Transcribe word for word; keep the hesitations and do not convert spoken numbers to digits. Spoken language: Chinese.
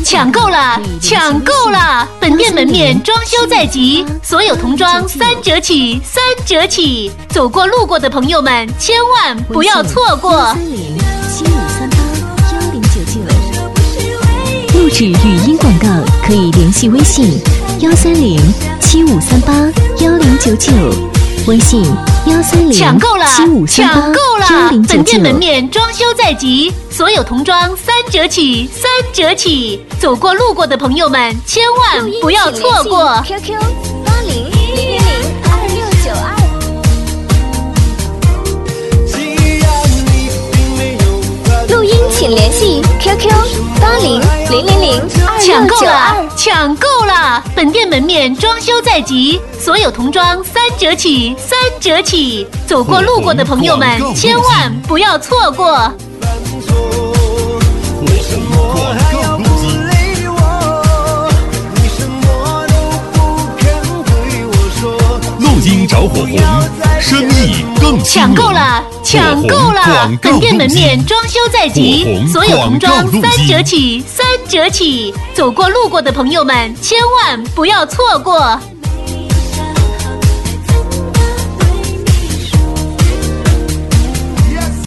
抢购了，抢购了！本店门面装修在即，所有童装三折起，三折起！走过路过的朋友们，千万不要错过。 七五三八幺零九九。录制语音广告可以联系微信幺三零七五三八幺零九九，微信幺三零抢购了， 七五三八抢购了！ 幺零九九。 本店门面装修在即，所有童装三折起，三折起！走过路过的朋友们，千万不要错过。 Q Q 八零零零零二六九二。录音请联系 Q Q 八零零零零二抢购六九二。 了，抢购了！本店门面装修在即，所有童装三折起，三折起！走过路过的朋友们，千万不要错过。 录音着火红，生意更抢购了，抢购了！本店门面装修在即，所有童装三折起，三折起！走过路过的朋友们，千万不要错过。